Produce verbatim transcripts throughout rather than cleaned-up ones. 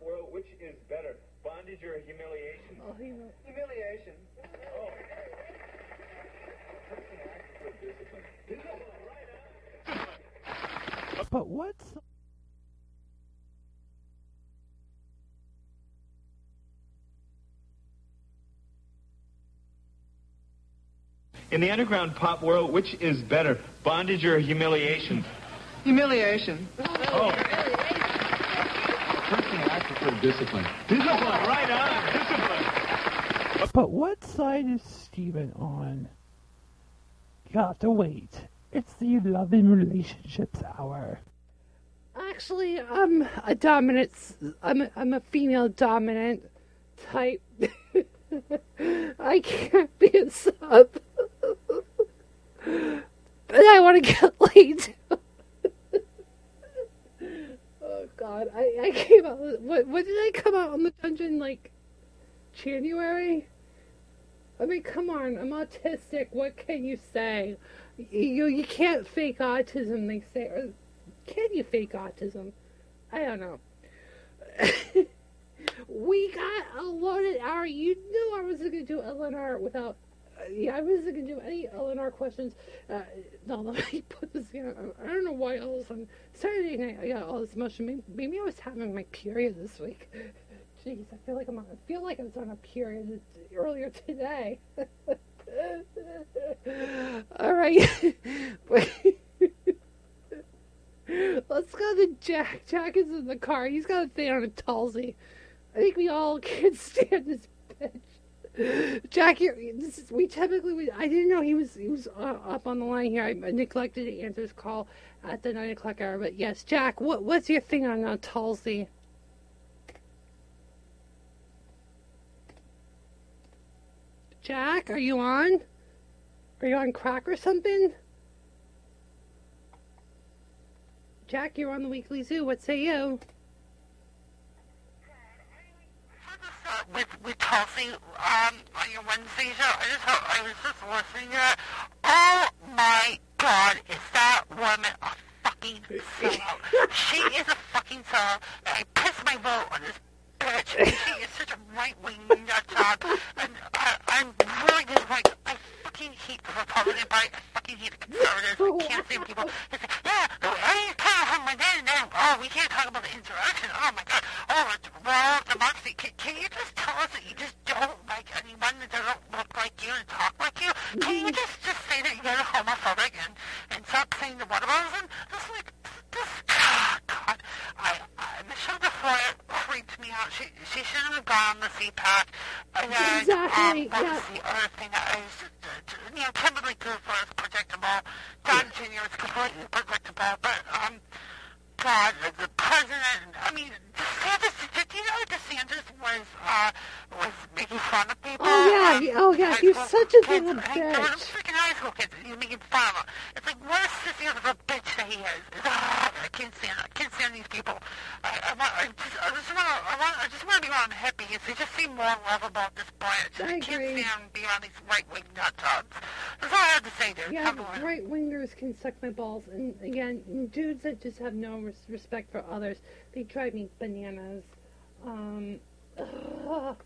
world, which is better, bondage or humiliation? Oh, hum- Humiliation. Oh. Person asks for discipline. Discipline, right on. But what's In the underground pop world, which is better, bondage or humiliation? Humiliation. Oh. Person asks for discipline. Discipline, right on. Discipline. but what side is Steven on? You have to wait. It's the Love and Relationships Hour. Actually, I'm a dominant. I'm a, I'm a female dominant type. I can't be a sub. But I want to get laid too. Oh God, I, I came out. What what did I come out on the dungeon like? January. I mean, come on. I'm autistic. What can you say? You you can't fake autism. They say. Or, can you fake autism? I don't know. We got a loaded hour. You knew I wasn't going to do L N R without... Uh, yeah, I wasn't going to do any L N R questions. Uh, no, let me put this here. I don't know why all of a sudden... Saturday night, I got all this emotion. Maybe, maybe I was having my period this week. Jeez, I feel like I'm on, I feel like I was on a period earlier today. All right. Let's go to Jack. Jack is in the car. He's got a thing on a Tulsi. I think we all can't stand this bitch. Jack, you're, this is, we typically, we, I didn't know he was he was uh, up on the line here. I neglected to answer his call at the nine o'clock hour. But yes, Jack, what what's your thing on uh, Tulsi? Jack, are you on? Are you on crack or something? Jack, you're on the Weekly Zoo. What say you? With with Tulsi um, on your Wednesday show, I just I was just listening to it. Oh my God, is that woman a fucking sellout? She is a fucking sellout. I pissed my vote on this bitch. She is such a right-wing nutjob, and I, I'm really disappointed. I fucking hate the Republican Party. I fucking hate the Conservatives. I can't stand people. It's like, yeah, I can't have my day now. Oh, we can't talk about the insurrection. Oh my God. Oh, it's well, democracy. Can, can you just tell us that you just don't like anyone that doesn't look like you and talk like you? Can you just, just say that you're homophobic and, and stop saying the whataboutism? Just like, this, oh God. I, I, Michelle DeFoy freaked me out. She, she shouldn't have gone on the C PAC. And then, Exactly, um, what yeah. was the other thing that I was, uh, you know, Kimberly Cooper is predictable. Don Junior is completely predictable. But, um, God, the president, I mean, DeSantis, did you know DeSantis was, uh, was making fun of people? Oh, yeah, um, he- oh, yeah, high he's school such a kids, little hey, there were bitch. freaking high school kids, you're making fun of them. It's like, what a sissy of a bitch that he is. Ah, I can't stand it. I can't stand these people. I, I, want, I just, I just want to, I want, I just want to be around hippies. They just seem more lovable at this point. I I can't agree. stand being around these right-wing nut jobs. That's all I have to say, dude. Yeah, Have a win. right wingers can suck my balls, and again, dudes that just have no res- respect for others, they drive me bananas. Um, ugh.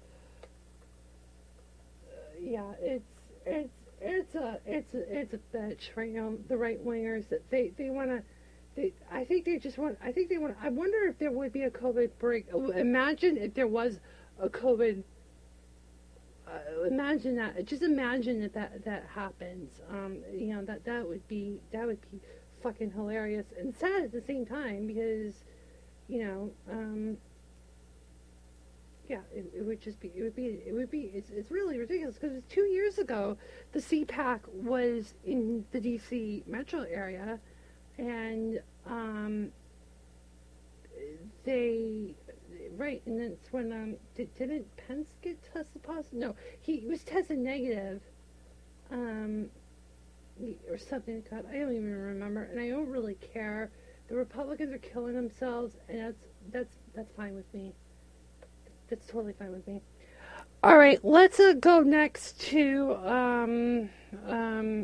Yeah, it's it's it's a it's a it's a bitch right now. The right wingers that they they want to. They, I think they just want. I think they want. I wonder if there would be a COVID break. Imagine if there was a COVID. Uh, imagine that. Just imagine if that that happens. Um, you know that that would be that would be fucking hilarious and sad at the same time because, you know, um, yeah, it, it would just be. It would be. It would be. It's it's really ridiculous because two years ago the C PAC was in the D C metro area, and um, they. Right, and that's when, um, did, didn't Pence get tested positive? No, he was tested negative, um, or something. God, I don't even remember, and I don't really care. The Republicans are killing themselves, and that's, that's, that's fine with me. That's totally fine with me. All right, let's uh, go next to, um, um,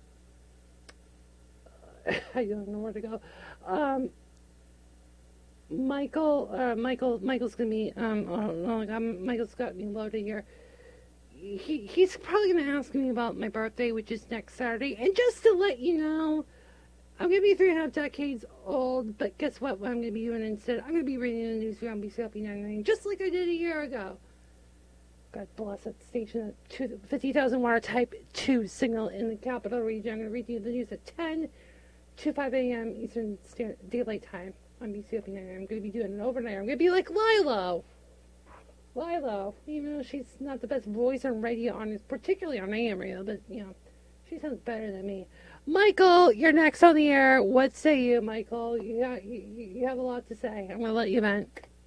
I don't know where to go. Um, Michael, uh, Michael, Michael's gonna be, um, oh, oh, um, Michael's got me loaded here. He, he's probably gonna ask me about my birthday, which is next Saturday. And just to let you know, I'm gonna be three and a half decades old, but guess what? What I'm gonna be doing instead? I'm gonna be reading the news on B C L P ninety-nine, just like I did a year ago. God bless that station, fifty thousand watt type two signal in the capital region. I'm gonna read you the news at ten to five a.m. Eastern Standard Daylight Time on B C L P ninety-nine. I'm gonna be doing it overnight. I'm gonna be like Lilo. Lilo, even though she's not the best voice on radio, on particularly on A M radio, but, you know, she sounds better than me. Michael, you're next on the air. What say you, Michael? You, got, you, you have a lot to say. I'm going to let you vent.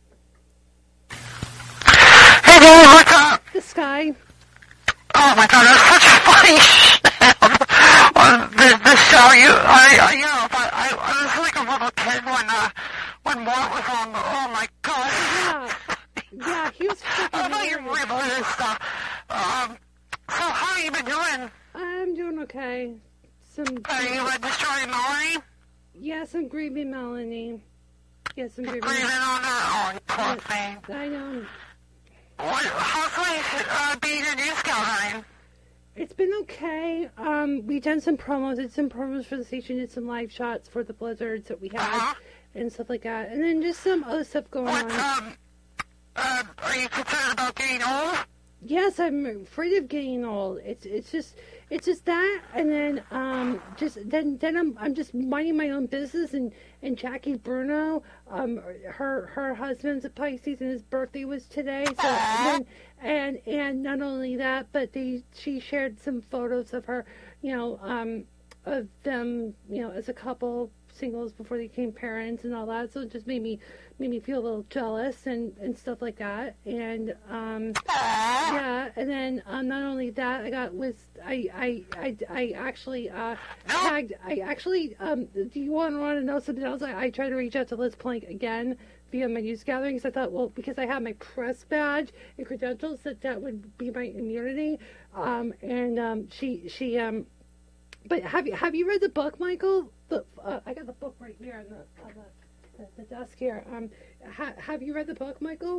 Hey there, what's up? The Sky. Oh my god, that's such a funny shit. On the, the show, you, I, I, you know, but I, I was like a little kid when, uh, when Mort was on the, oh my god. Yeah. Yeah, he was fucking I know you hilarious. read this stuff. Um, so how you been doing? I'm doing okay. Some. Are you uh, destroying Melanie? Yes, I'm grieving Melanie. Yes, I'm grieving. Grieving on her? Oh, you poor Yes, thing. I know. What, how's life, uh, being a news guy? It's been okay. Um, we done some promos. Did some promos for the station. Did some live shots for the blizzards that we had Uh-huh. and stuff like that. And then just some other stuff going What, on. um, uh, are you concerned about getting old? Yes, I'm afraid of getting old. It's it's just it's just that, and then um just then then I'm I'm just minding my own business, and and Jackie Bruno, um her her husband's a Pisces and his birthday was today, so and then, and and not only that, but they she shared some photos of her, you know, um of them, you know, as a couple, singles before they became parents and all that, so it just made me made me feel a little jealous and and stuff like that. And um yeah, and then um, not only that, I got with I I I, I actually uh tagged I actually um do you want want to know something else? I, I tried to reach out to Liz Plank again via my news gatherings. I thought, well, because I have my press badge and credentials, that that would be my immunity. Um and um she she um but have you have you read the book, Michael? The uh, I got the book right here on the on the, the, the desk here. Um, ha, have you read the book, Michael?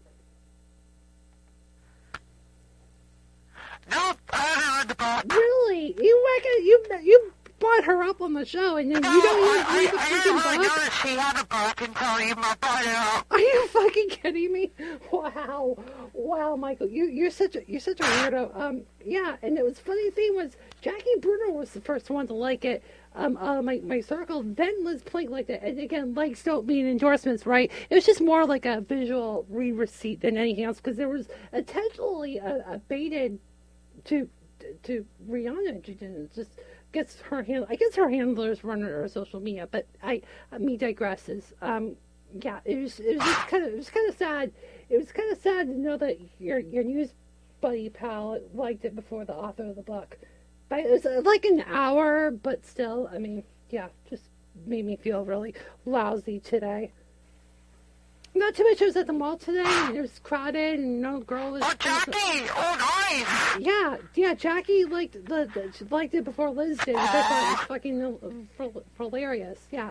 Nope, I haven't read the book. Really? You reckon you you brought her up on the show, and then No, you don't I, even read the I, I didn't really freaking know book? that she had a book until you brought it up. Are you fucking kidding me? Wow, wow, Michael, you you're such a you're such a weirdo. Um, yeah, and it was funny thing was Jackie Bruno was the first one to like it. Um, uh, my my circle. Then Liz Plank liked it, and again, likes don't mean endorsements, right? It was just more like a visual re-receipt than anything else, because there was intentionally a, a baited to to Rihanna. She didn't just. Gets her hand. I guess her handlers run her social media, but I, uh, me digresses. Um, yeah, it was it was just kind of it was kind of sad. It was kind of sad to know that your your news buddy pal liked it before the author of the book. But it was uh, like an hour, but still, I mean, yeah, just made me feel really lousy today. Not too much. I was at the mall today, and it was crowded, and no girl was. Oh, Jackie! Oh, nice! Yeah, yeah. Jackie liked the, the she liked it before Liz did, which I thought was fucking uh, hilarious. Yeah,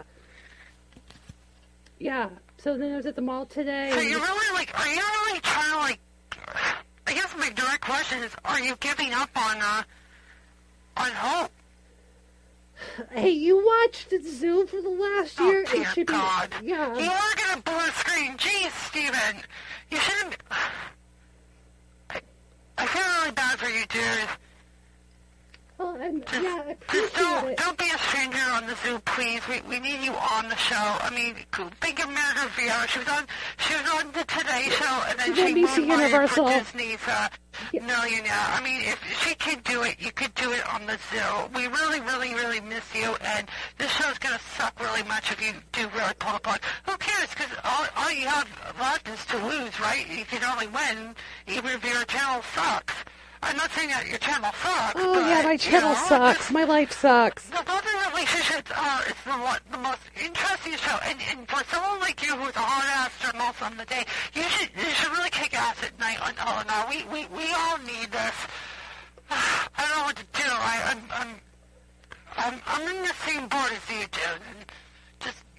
yeah. So then I was at the mall today. So and- you really, like, are you really trying to, like, I guess my direct question is, are you giving up on, uh, on hope? Hey, you watched the Zoo for the last Oh, year? dear It should be. God. Yeah. You are going to blue screen. Jeez, Steven. You shouldn't... I, I feel really bad for you, dude. Well, and, Just, yeah, I just appreciate don't, it. don't be a stranger on the Zoo, please. We we need you on the show. I mean, think of Meredith Vieira. She was on she was on the Today Show, and then She's on she N B C moved on Universal. for Disney's uh, Yeah. Millionaire. I mean, if she could do it, you could do it on the Zoo. We really, really, really miss you, and this show's gonna suck really much if you do really pull up on. Who cares? Because all, all you have left is to lose, right? You can only win even if your channel sucks. I'm not saying that your channel sucks. Oh, but, yeah, my channel you know, sucks. just- My life sucks. the love and relationships are it's the, what, the most interesting show. And, and for someone like you who's a hard-ass journalist on the day, you should you should really kick ass at night on L and R. We, we, we all need this. I don't know what to do. I, I'm, I'm, I'm, I'm in the same boat as you, dude. And just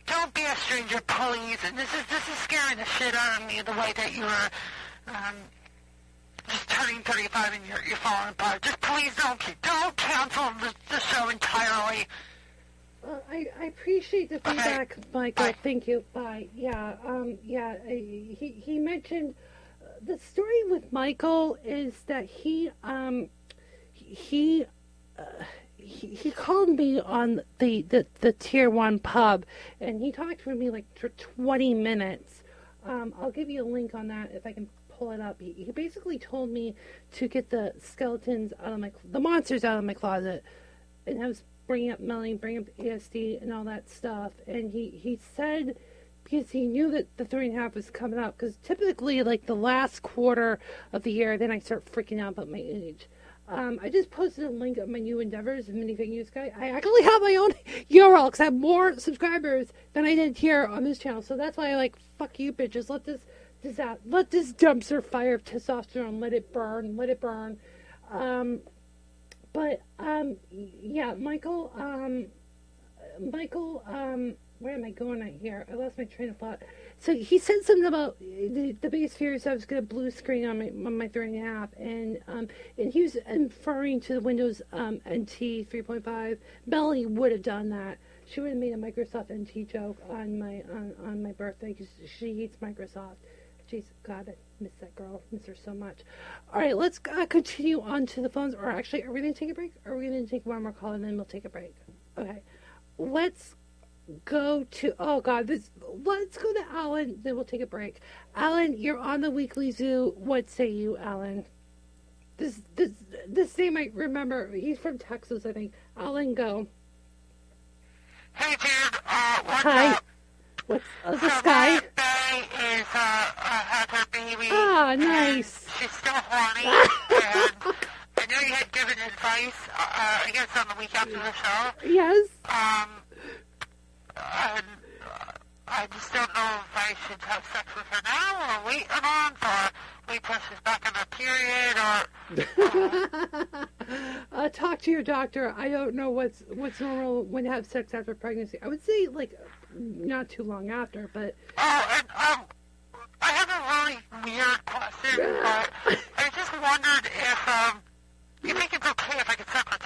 don't be a stranger, please. And this is this is scaring the shit out of me, the way that you're um, just turning thirty-five and you're, you're falling apart. Just please don't don't cancel the, the show entirely. Uh, I, I appreciate the feedback, Okay. Michael. Bye. Thank you. Bye. Yeah. Um. Yeah. uh, He he mentioned uh, the story with Michael is that he um he uh, he, he called me on the, the the tier one pub and he talked with me like for twenty minutes. Um. I'll give you a link on that if I can pull it up. He, he basically told me to get the skeletons out of my the monsters out of my closet, and I was bringing up Melanie, bringing up A S D and all that stuff. And he, he said, because he knew that the three and a half was coming up, because typically, like, the last quarter of the year, then I start freaking out about my age. Um, I just posted a link of my new endeavors, Minifig News Guy. I actually have my own U R L, because I have more subscribers than I did here on this channel. So that's why I like, fuck you, bitches. Let this, this out. Let this dumpster fire of testosterone, let it burn, let it burn. Um... But, um, yeah, Michael, um, Michael, um, where am I going at here? I lost my train of thought. So he said something about the, the biggest fear is I was going to blue screen on my, on my three and a half. And, um, and he was referring to the Windows, um, N T three point five. Melanie would have done that. She would have made a Microsoft N T joke on my, on, on my birthday because she hates Microsoft. Jeez, God, I miss that girl. I miss her so much. All right, let's uh, continue on to the phones. Or actually, are we going to take a break? Or are we going to take one more call and then we'll take a break? Okay. Let's go to, oh, God, this. Let's go to Alan, then we'll take a break. Alan, you're on the Weekly Zoo. What say you, Alan? This, this, this name I remember. He's from Texas, I think. Alan, go. Hey, dude, uh, what's Hi. up? What's uh, So this guy? my bae is, uh, uh, has her baby. Ah, and nice. She's still horny, and I know you had given advice, uh, I guess on the week after the show. Yes. Um, and, uh, I just don't know if I should have sex with her now, or wait a month, or wait till she's back on her period, or... uh, talk to your doctor. I don't know what's what's normal when you have sex after pregnancy. I would say like not too long after, but Oh, and um, I have a really weird question, but I just wondered if um, you think it's okay if I could suck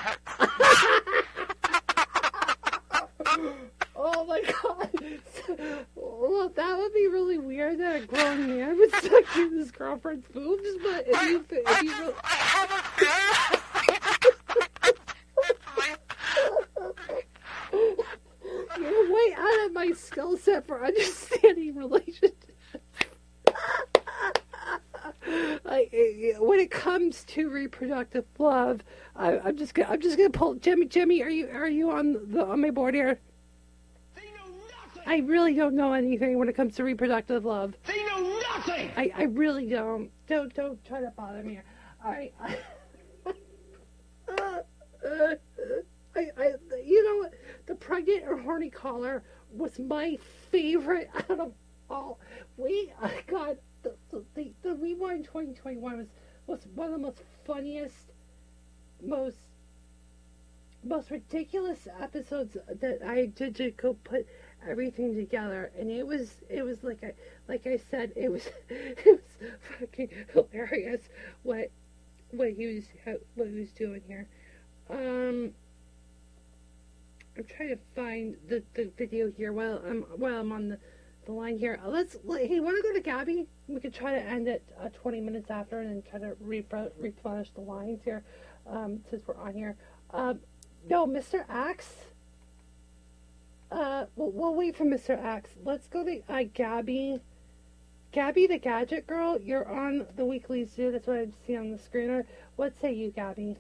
her tits? oh my god, well that would be really weird that a grown man would suck through his girlfriend's boobs. But if you if I, you just, really... I have a feeling. You're way out of my skill set for understanding relationships. Like, when it comes to reproductive love, I, I'm just gonna, I'm just gonna pull Jimmy. Jimmy, are you are you on the on my board here? They know nothing. I really don't know anything when it comes to reproductive love. They know nothing. I, I really don't. Don't don't try to bother me. All right. I, I, you know what? The pregnant or horny caller was my favorite out of all. We, oh God, the the, the, the Rewind twenty twenty-one was, was one of the most funniest, most most ridiculous episodes that I did to go put everything together, and it was it was like I like I said, it was it was fucking hilarious what what he was what he was doing here. Um. I'm trying to find the, the video here while I'm while I'm on the, the line here. Uh, let's let, hey, want to go to Gabby? We could try to end it uh, twenty minutes after and then try to repro- replenish the lines here um, since we're on here. Um, no, Mister Axe. Uh, we'll, we'll wait for Mister Axe. Let's go to uh, Gabby. Gabby, the gadget girl. You're on the Weekly Zoo. That's what I see on the screener. What say you, Gabby?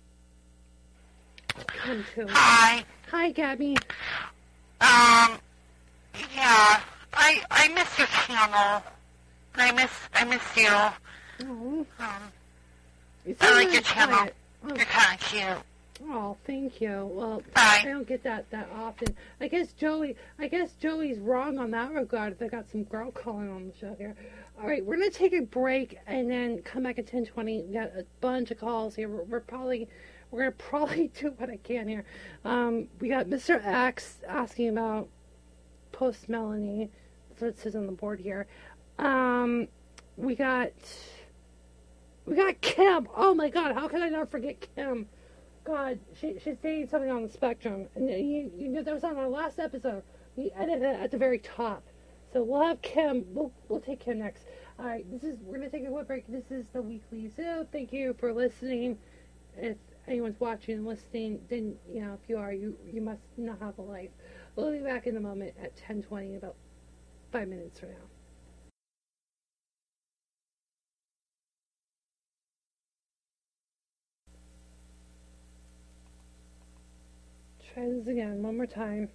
Come to. Hi. Hi, Gabby. Um, yeah, I I miss your channel. I miss I miss you. Oh, Um, it's I so like your nice channel. quiet. You're kind of cute. Oh, thank you. Well, Bye. I don't get that that often. I guess Joey. I guess Joey's wrong on that regard. They got some girl calling on the show here. All right, we're gonna take a break and then come back at ten twenty. We got a bunch of calls here. We're, we're probably. We're going to probably do what I can here. Um, we got Mister X asking about post Melanie. That's what it says on the board here. Um, we got we got Kim. Oh my God, how can I not forget Kim? God, she she's dating something on the spectrum, and you, you know that was on our last episode. We edited it at the very top, so we'll have Kim. We'll we'll take Kim next. All right, this is we're gonna take a quick break. This is the Weekly Zoo. Thank you for listening. If anyone's watching and listening, then you know if you are, you you must not have a life. We'll be back in a moment at ten twenty, about five minutes from now. Try this again, one more time.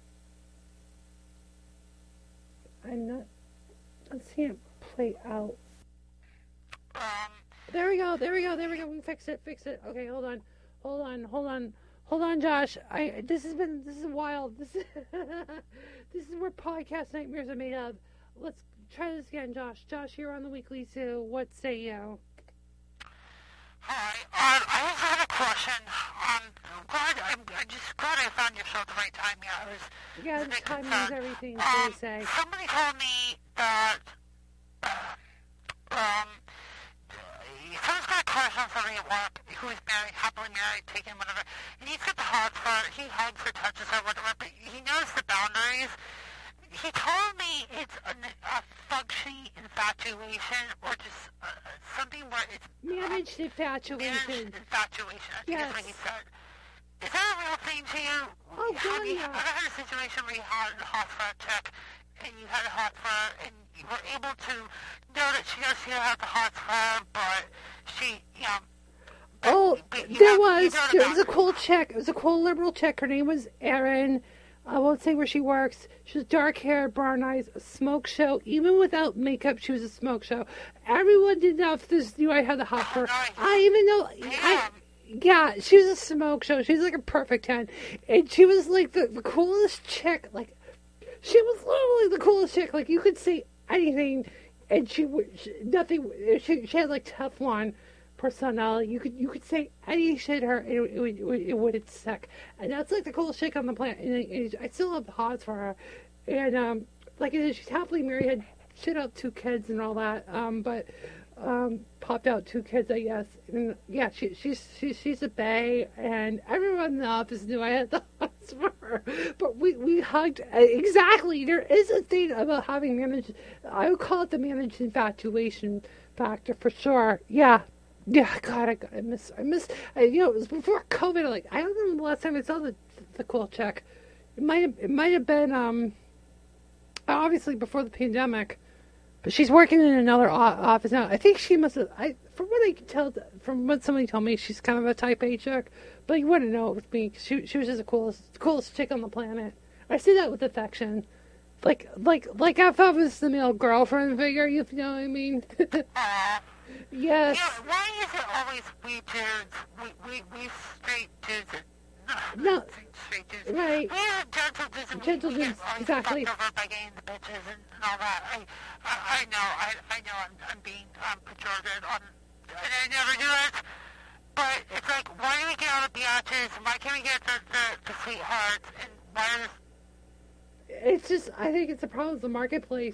I'm not, I'm seeing it play out. Um, There we go, there we go, there we go. We fix it, fix it. Okay, hold on, hold on, hold on, hold on, Josh. I this has been this is wild. This is this is where podcast nightmares are made of. Let's try this again, Josh. Josh, you're on the Weekly Zoo. What say you? hi. Um, I also had a question. Um, I'm glad, I'm, I'm just glad I found your show at the right time. Yeah, I was. Yeah, was a the bit timing is concerned. everything. Um, So they say. somebody told me that, uh, um, someone's got a crush on somebody at work who is married, happily married, taken, whatever, and he's got the heart for her, he hugs her, touches her, whatever, but he knows the boundaries. He told me it's a, a functioning infatuation, or just uh, something where it's Managed infatuation. managed infatuation, I think Yes. is what he said. Is that a real thing to you? Oh, Have God, you yeah. ever had a situation where you had a heart for a chick, and you had a heart for her, and you were able to know that she knows she has the heart for her, but she, you know, Oh, but you there know- you was. know the There was a boundaries. cool chick. It was a cool liberal chick. Her name was Erin. I won't say where she works. She was dark hair, brown eyes, a smoke show. Even without makeup, she was a smoke show. Everyone did not this knew I had the hot for her. nice. I even know. I, yeah, she was a smoke show. She was like a perfect ten, and she was like the, the coolest chick. Like she was literally the coolest chick. Like you could say anything, and she would she, nothing. She she had like Teflon personality. You could you could say any shit to her, and it, it, would- it, would- it wouldn't suck. And that's like the coolest chick on the planet. And, I- and I still have the hots for her. And um, like I said, she's happily married, had shit out two kids and all that. Um, but um, popped out two kids, I guess. And yeah, she she's she's she's a bae, and everyone in the office knew I had the hots for her. But we we hugged uh, exactly. There is a thing about having managed. I would call it the managed infatuation factor for sure. Yeah. Yeah, God, I, I miss, I miss, I, you know, it was before COVID. Like, I don't remember the last time I saw the the cool chick. It might have, it might have been, um, obviously before the pandemic. But she's working in another o- office now. I think she must have. I, from what I can tell, from what somebody told me, she's kind of a Type A chick. But you wouldn't know it with me. 'Cause she, she was just the coolest, the coolest chick on the planet. I say that with affection. Like, like, like if I was the male girlfriend figure, you know what I mean? Aw. Yes. Yeah, why is it always we dudes, we, we, we straight dudes, and, No. straight dudes, Right. we are gentle dudes, and Gentle we, we dudes, get always exactly. fucked over by getting the bitches and, and all that. I, I, I know, I, I know I'm, I'm being um, pejorative, on, and I never do it, but it's like, why do we get all the biatches, and why can't we get the, the, the sweethearts, and why is, It's just, I think it's a problem with the marketplace.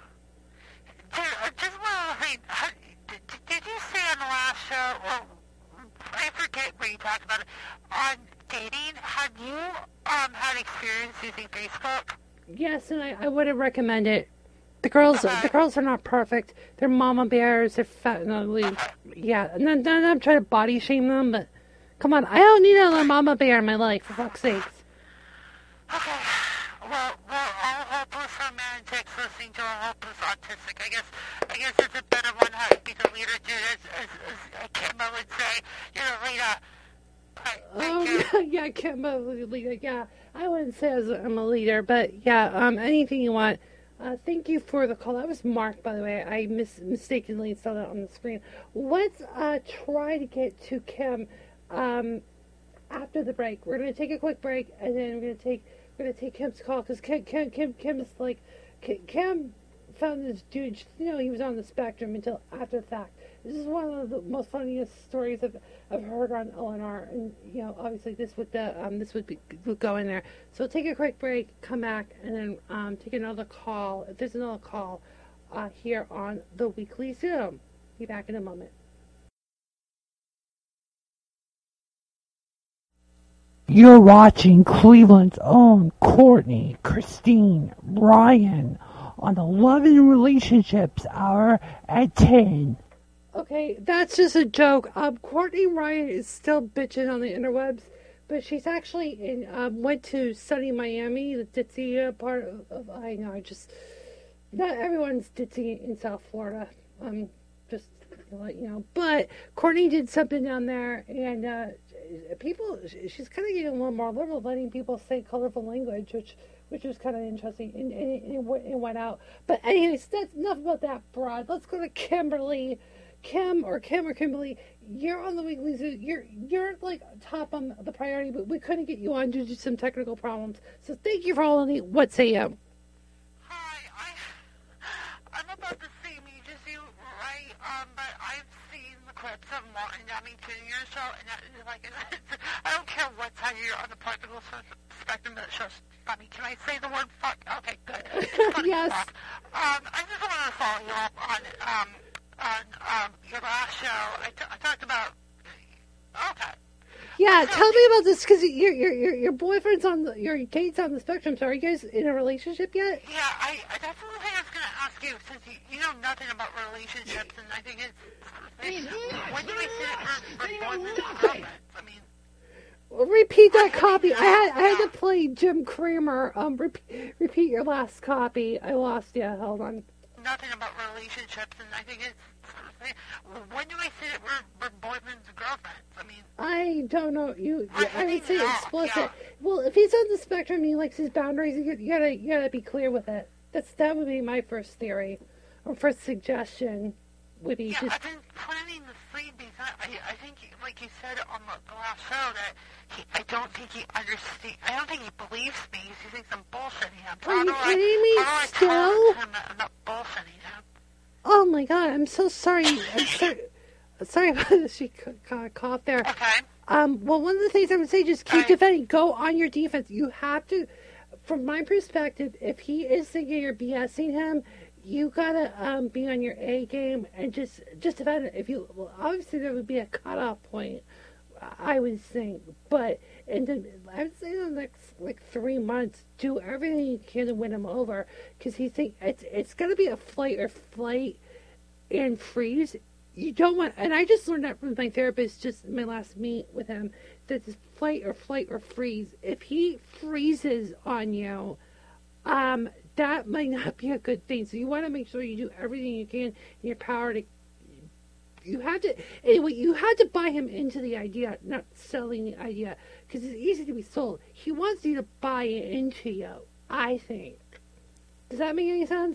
dude, uh, just one other thing, how, did, did you say on the last show, or I forget where you talked about it, on dating, had you um had experience using Facebook? Yes, and I, I wouldn't recommend it. The girls, the girls are not perfect. They're mama bears. They're fat and ugly. Yeah, and then, then I'm trying to body shame them, but come on, I don't need another mama bear in my life, for fuck's sakes. Okay, well, well, all hopeless romantics listening to a hopeless autistic. I guess, I guess it's a better one how to be the leader, dude, as, as, as Kimba would say. You're the leader. Right, thank you. Oh, yeah, Kimba, leader. Yeah, I wouldn't say as I'm a leader, but yeah, um, anything you want. Uh, thank you for the call. That was Mark, by the way. I mis- mistakenly saw that on the screen. Let's uh, try to get to Kim um, after the break. We're gonna take a quick break, and then we're gonna take we're gonna take Kim's call because Kim Kim Kim Kim is like Kim, Kim found this dude, you know, he was on the spectrum until after the fact. This is one of the most funniest stories I've, I've heard on O N R, and you know, obviously this would the um this would be would go in there. So take a quick break, come back, and then um take another call. If there's another call, uh here on the Weekly Zoom. Be back in a moment. You're watching Cleveland's own Courtney, Christine, Ryan on the Love and Relationships Hour at ten. Okay, that's just a joke. Um, Courtney Ryan is still bitching on the interwebs, but she's actually in, um, went to sunny Miami, the ditzy uh, part of, of, I know, I just, not everyone's ditzy in South Florida, um, just to let you know, but Courtney did something down there, and, uh, people, she's kind of getting a little more liberal, letting people say colorful language, which, which was kind of interesting, and, and, and, it, went, it went out, but anyways, that's enough about that broad. Let's go to Kimberly. Kim or Kim or Kimberly, you're on the Weekly Zoo. You're you're like top on the priority, but we couldn't get you on due to some technical problems. So thank you for all of the what say you. Hi, I I'm about the same age as you, right? Um, but I've seen the clips of Martin Downey Junior show, and that is like it's, I don't care what side you're on the political spectrum, but it shows funny. Can I say the word fuck? Okay, good. Yes. Fuck. Um, I just want to follow you up on um. on um, your last show, I, t- I talked about. Okay. Yeah, so, tell me about this because your your your your boyfriend's on the your date's on the spectrum. So are you guys in a relationship yet? Yeah, I, I that's one thing I was going to ask you since you, you know nothing about relationships, and I think it's. it's when do we sit for, for boyfriends and girlfriends? I mean. Well, repeat that copy. I had I had to play Jim Cramer. Um, repeat repeat your last copy. I lost you. Hold on. Nothing about relationships, and I think it's. When do I say that we're, we're boyfriends and girlfriends? I mean, I don't know. You, I, I would say yeah, explicit. yeah. Well, if he's on the spectrum, he likes his boundaries. You, you gotta, you gotta be clear with it. That's that would be my first theory, or first suggestion. Would be yeah, just. I've been planning the sleep because I, I think, like you said on the, the last show, that he, I don't think he understands. I don't think he believes me. He thinks I'm bullshitting him. Are you I, kidding me? how do I Still? tell him that I'm not bullshitting him? Oh my God! I'm so sorry. I'm sorry. Sorry about this. She coughed there. Okay. Um. Well, one of the things I would say, just keep Right. defending. Go on your defense. You have to. From my perspective, if he is thinking you're BSing him, you gotta um, be on your A game and just just defend it. If you well, obviously there would be a cutoff point, I would think, but and then I would say in the next like three months, do everything you can to win him over, because he think it's it's gonna be a flight or flight and freeze. You don't want, and I just learned that from my therapist just in my last meet with him, that this flight or flight or freeze. If he freezes on you, um. that might not be a good thing. So you want to make sure you do everything you can in your power to. You have to. Anyway, you had to buy him into the idea, not selling the idea, because it's easy to be sold. He wants you to buy into you. I think. Does that make any sense?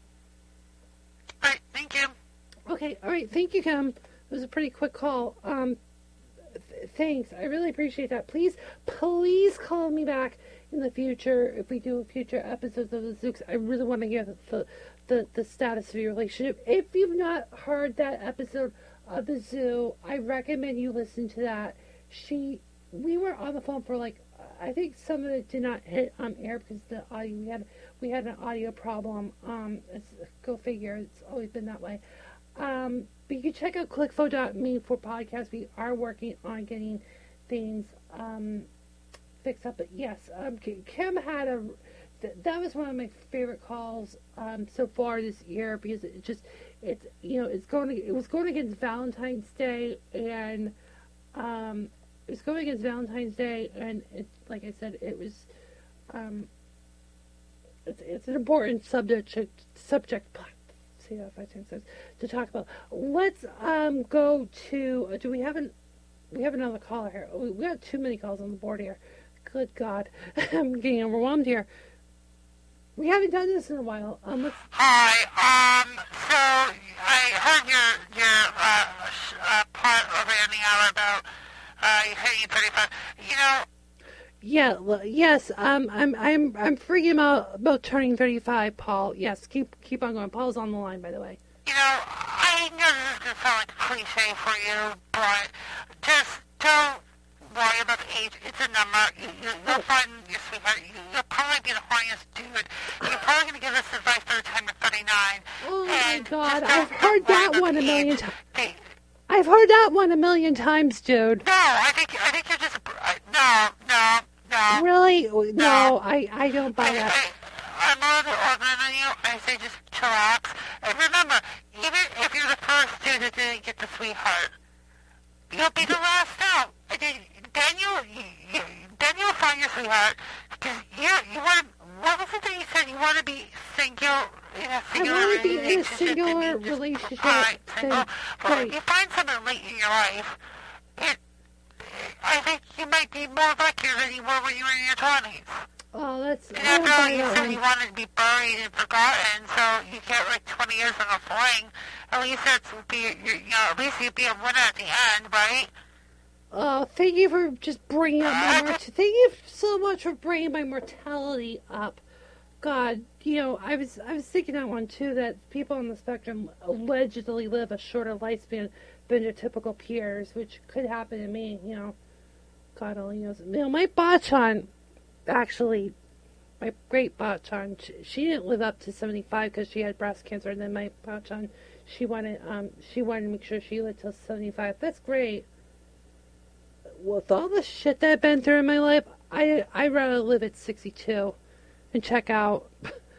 All right. Thank you. Okay. All right. Thank you, Kim. It was a pretty quick call. Um. Th- thanks. I really appreciate that. Please, please call me back in the future if we do future episodes of the Zooks. I really want to hear the, the the the status of your relationship. If you've not heard that episode of the Zoo, I recommend you listen to that. She, we were on the phone for like, I think some of it did not hit on air because the audio we had we had an audio problem. Um, it's, go figure. It's always been that way. Um, but you can check out clickfo dot me for podcasts. We are working on getting things um. fixed up, but yes, um, Kim had a. Th- that was one of my favorite calls um, so far this year because it just, it's you know, it's going. To, it was going against Valentine's Day, and um, it was going against Valentine's Day, and it's like I said, it was. Um, it's it's an important subject subject. See if I think this to talk about. Let's um go to. Uh, do we have an? We have another caller here. We, we have too many calls on the board here. Good God, I'm getting overwhelmed here. We haven't done this in a while. Um, let's... Hi. Um. So I heard your your uh, uh part over in the hour about uh you saying thirty-five. You know. Yeah, well, yes, um, I'm, I'm, I'm freaking out about turning thirty-five, Paul. Yes, keep, keep on going. Paul's on the line, by the way. You know, I know this is going to sound like a cliche for you, but just don't worry about the age. It's a number. You, you, you'll find your sweetheart. You, you'll probably be the horniest dude. You're probably going to give this advice by the time you're thirty-nine. Oh, my And God, just I've don't heard worry that about one a the million age. times. They- I've heard that one a million times, dude. No, I think I think you're just uh, no, no, no. Really? No, I, I don't buy I, that. I, I'm a little older than you. I say just chillax. And remember, even if you're the first dude that didn't get the sweetheart, you'll be the last out. And then, then you, you, then you'll find your sweetheart. Because you, you want to. What was it that you said? You want to be single in a I singular want to be in a relationship. singular and be just- relationship. All right, single. Then, Well, great. if you find someone late in your life, it, I think you might be more luckier than you were when you were in your twenties. Oh, that's. And I don't after all, buy you that said one. you wanted to be buried and forgotten, so you get like twenty years in a fling. At least that's be, you know, at least you'd be a winner at the end, right? Oh, thank you for just bringing up my Uh, mort- Thank you so much for bringing my mortality up. God, you know, I was I was thinking that one too. That people on the spectrum allegedly live a shorter lifespan than their typical peers, which could happen to me. You know, God only knows. You know, my bachan, actually, my great bachan, she, she didn't live up to seventy-five because she had breast cancer. And then my bachan, she wanted um she wanted to make sure she lived till seventy-five. That's great. With all the shit that I've been through in my life, I I'd rather live at sixty-two and check out.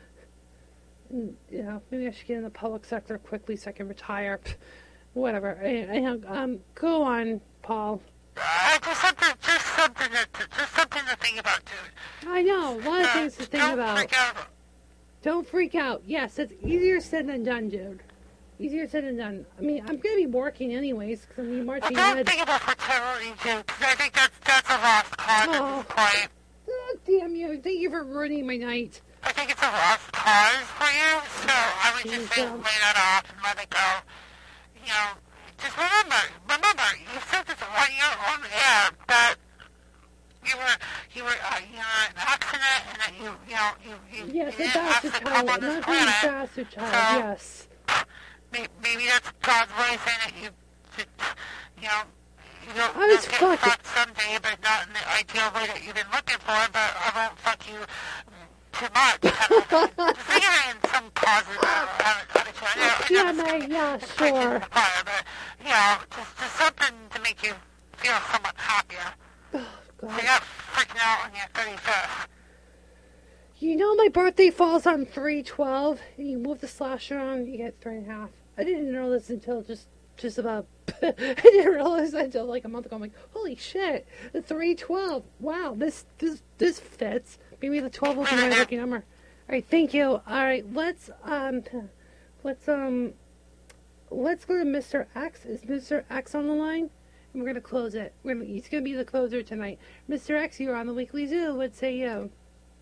And, you know, maybe I should get in the public sector quickly so I can retire. Whatever. Anyhow, um, go on, Paul. Uh, just something, just something to, just something to think about, dude. I know, a lot of Uh, things to think don't about. freak out. Don't freak out. Yes, it's easier said than done, dude. Easier said than done. I mean, I'm going to be working anyways because I'm Well, marching don't ahead. think about fertility, dude, because I think that's that's a lost cause Oh. at this point. Oh, damn you. Thank you for ruining my night. I think it's a lost cause for you, so I would just say Yeah. lay that off and let it go. You know, just remember, remember, you said this on your own air that you were, you were, uh, you were an accident and that you, you know, you, you, Yes, you a didn't have bastard to child. come on I'm this not being a planet. bastard child, So- yes. Maybe, maybe that's God's way of saying that you, that, you know, you'll, I was you'll get fucking- fucked someday, but not in the ideal way that you've been looking for, but I won't fuck you too much. Just think of it in some positive attitude. I know, I Yeah, know this mate, can be yeah, preaching sure. to the choir, but, you know, just, just something to make you feel somewhat happier. So God. you're not freaking out on your thirty-fifth. You know my birthday falls on three twelve, and you move the slasher on, you get three and a half. I didn't know this until just just about. I didn't realize that until like a month ago. I'm like, holy shit, the three twelve. Wow, this this this fits. Maybe the twelve will be my lucky number. All right, thank you. All right, let's um, let's um, let's go to Mister X. Is Mister X on the line? And we're gonna close it. We're gonna, he's gonna be the closer tonight. Mister X, you're on the Weekly Zoo. What say you?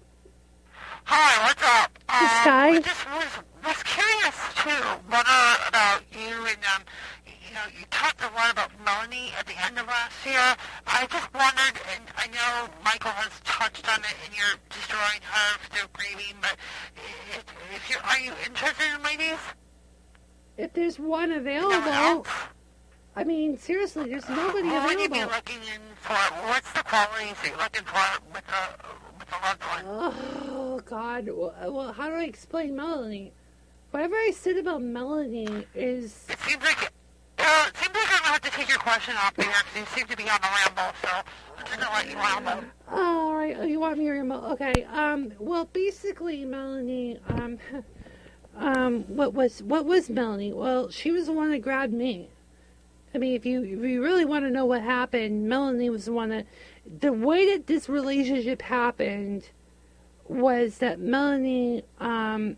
Hi, what's up? This Um, guy? I just was, was curious, too, whether about you and, um, you know, you talked a lot about Melanie at the end of last year. I just wondered, and I know Michael has touched on it and you're destroying her through grieving, but if, if you're, are you interested in ladies? If there's one No one available, else? I mean, seriously, there's nobody What would you be available. looking in for? What's the qualities that you're looking for with a, with a loved one? Oh, God. Well, well, how do I explain Melanie? Whatever I said about Melanie is... It seems like uh, it seems like I'm gonna have to take your question off here because you seem to be on the ramble, so I'm just gonna let you ramble. All right, oh, you want me to remote? Okay. Um. Well, basically, Melanie. Um. Um. What was what was Melanie? Well, she was the one that grabbed me. I mean, if you if you really want to know what happened, Melanie was the one that. The way that this relationship happened was that Melanie. Um.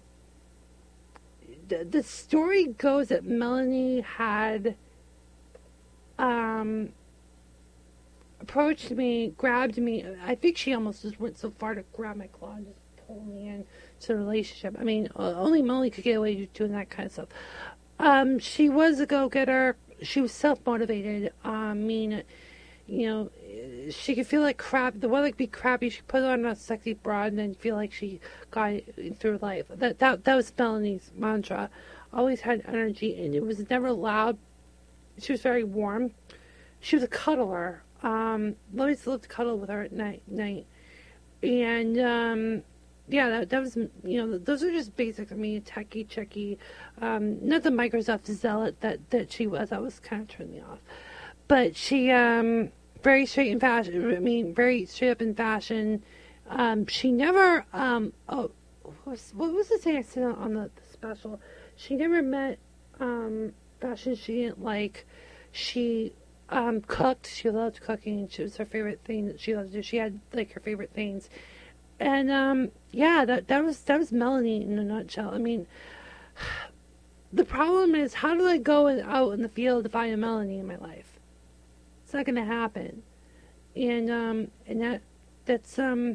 The, the story goes that Melanie had. Um. Approached me, grabbed me. I think she almost just went so far to grab my claw and just pull me into the relationship. I mean, uh, only Molly could get away with doing that kind of stuff. Um, she was a go-getter. She was self-motivated. I mean, you know, she could feel like crap. The one like be crappy. She put on a sexy bra and then feel like she got it through life. That that that was Melanie's mantra. Always had energy, and it was never loud. She was very warm. She was a cuddler. Um, always loved to cuddle with her at night. Night, and um, yeah, that that was, you know, those are just basics. I mean, techie, checky. Um, not the Microsoft zealot that that she was. That was kind of turned me off. But she, um, very straight in fashion. I mean, very straight up in fashion. Um, she never, um, oh, what was, what was the thing I said on the, the special? She never met, um, fashion she didn't like. She, um, cooked. She loved cooking. She was her favorite thing that she loved to do. She had, like, her favorite things. And, um, yeah, that, that was, that was Melanie in a nutshell. I mean, the problem is, how do I go out in the field to find a Melanie in my life? It's not going to happen, and um, and that that's um.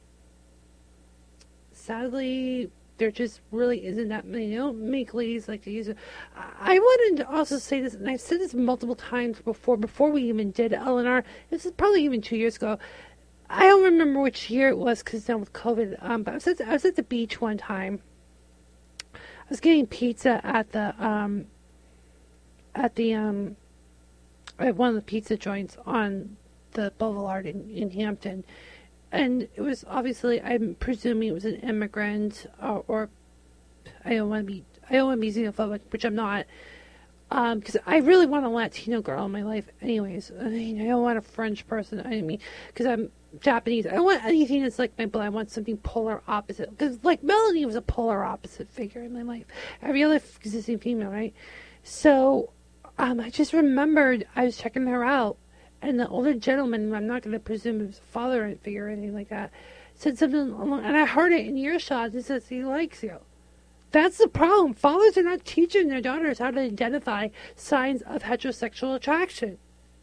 Sadly, there just really isn't that many. They don't make ladies like to use it. I wanted to also say this, and I've said this multiple times before. Before we even did L N R, this is probably even two years ago. I don't remember which year it was because now with COVID. Um, but I was at, I was at the beach one time. I was getting pizza at the um. At the um. At one of the pizza joints on the Boulevard in, in Hampton. And it was obviously, I'm presuming it was an immigrant, or, or I don't want to be, I don't want to be xenophobic, which I'm not, um, because I really want a Latino girl in my life anyways. I mean, I don't want a French person, I mean, because I'm Japanese. I don't want anything that's like my blood. I want something polar opposite, because like Melanie was a polar opposite figure in my life. Every other existing female, right? So, Um, I just remembered I was checking her out, and the older gentleman, I'm not going to presume it was a father figure or anything like that, said something along, and I heard it in earshot. It says he likes you. That's the problem. Fathers are not teaching their daughters how to identify signs of heterosexual attraction.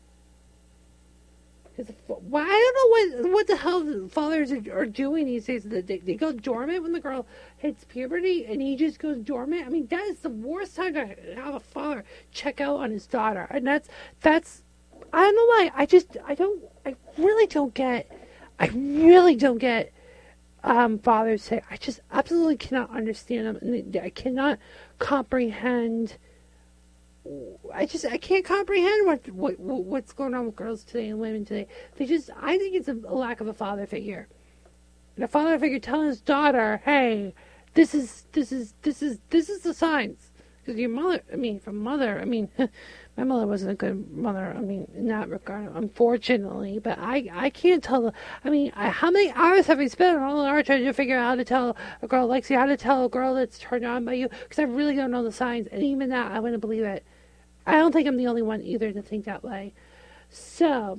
Well, I don't know what what the hell fathers are, are doing these days. They, they go dormant when the girl hits puberty, and he just goes dormant. I mean, that is the worst time to have a father check out on his daughter, and that's that's. I don't know why. I just I don't. I really don't get. I really don't get. Um, fathers say. I just absolutely cannot understand them, and I cannot comprehend. I just I can't comprehend what, what what's going on with girls today and women today. They just I think it's a, a lack of a father figure. And a father figure telling his daughter, "Hey, this is this is this is this is the signs." Because your mother, I mean, from mother, I mean, my mother wasn't a good mother. I mean, in that regard, unfortunately. But I I can't tell. I mean, I, how many hours have I spent on all hour trying to figure out how to tell a girl likes you, how to tell a girl that's turned on by you? Because I really don't know the signs, and even that, I wouldn't believe it. I don't think I'm the only one either to think that way. So,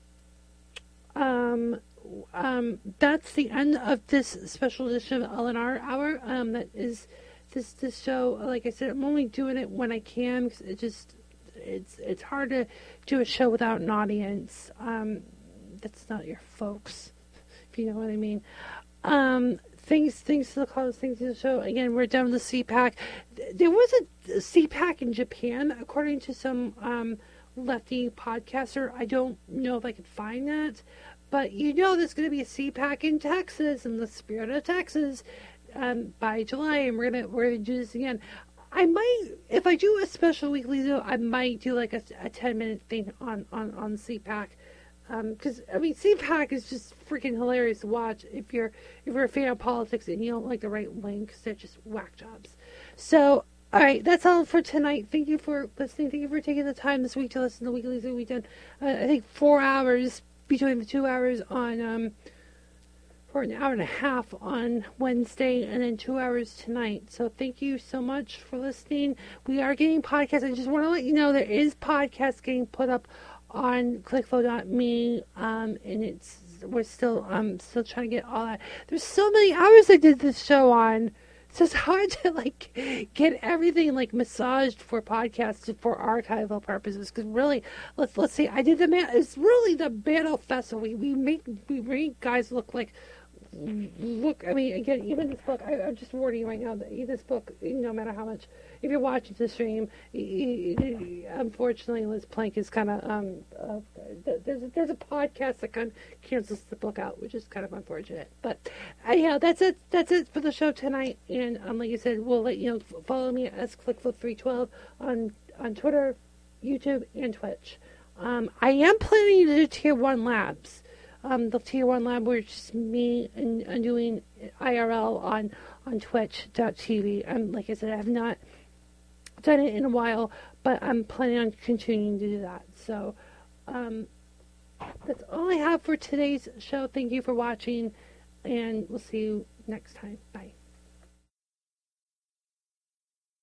um, um, that's the end of this special edition of L N R Hour. Um, that is this this show. Like I said, I'm only doing it when I can. Cause it just it's it's hard to do a show without an audience. Um, that's not your folks, if you know what I mean. Um, Things, things to the cause, things to the show. Again, we're done with the C PAC. There was a C PAC in Japan, according to some um, lefty podcaster. I don't know if I could find that, but you know there's going to be a C PAC in Texas, in the spirit of Texas, um, by July, and we're gonna we're gonna do this again. I might, if I do a special weekly show, I might do like a, a ten minute thing on on on C PAC. Because, um, I mean, C PAC is just freaking hilarious to watch if you're if you're a fan of politics and you don't like the right wing, because they're just whack jobs. So, all right, that's all for tonight. Thank you for listening. Thank you for taking the time this week to listen to the weeklies that we've done. Uh, I think four hours between the two hours on, um, for an hour and a half on Wednesday, and then two hours tonight. So thank you so much for listening. We are getting podcasts. I just want to let you know there is podcasts getting put up on clickflow dot me, um, and it's we're still um still trying to get all that. There's so many hours I did this show on. It's just hard to like get everything like massaged for podcasts for archival purposes. Because really, let's let's see. I did the man. It's really the Battle Festival. We we make we make guys look like look, I mean, again, even this book, I, I'm just warning you right now that this book, no matter how much, if you're watching the stream, unfortunately, Liz Plank is kind of, um, uh, there's, there's a podcast that kind of cancels the book out, which is kind of unfortunate. But, uh, yeah, that's it, that's it for the show tonight. And, um, like I said, we'll let you know, follow me as Clickflip three twelve on, on Twitter, YouTube, and Twitch. Um, I am planning to do Tier one Labs. Um, the Tier one Lab, where it's just me and, and doing I R L on, on twitch dot t v. Um, like I said, I have not done it in a while, but I'm planning on continuing to do that. So, um, that's all I have for today's show. Thank you for watching, and we'll see you next time. Bye.